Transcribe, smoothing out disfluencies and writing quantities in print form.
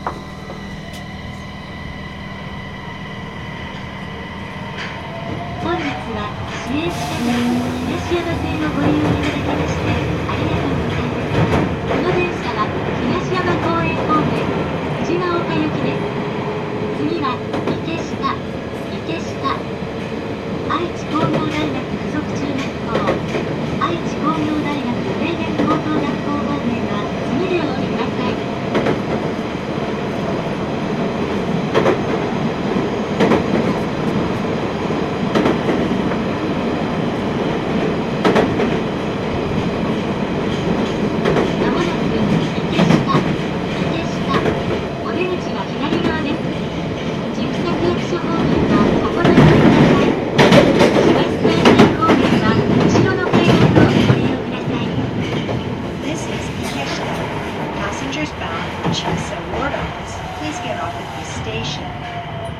本日は市営地下鉄東山線をご利用いただきましてありがとうございます。この電車は東山公園方面藤ヶ丘行きです。次は池下愛知工業大学附属中学校愛知工業大学名電高等学校方面は次でお降りください。まもなく池下お出口は左側です。千種区役所方面はお心得ください。東西線方面は後ろの階段をご利用ください。 This is Ikeshita. Passengers bound for Chisa Ward Office, please get off at this station.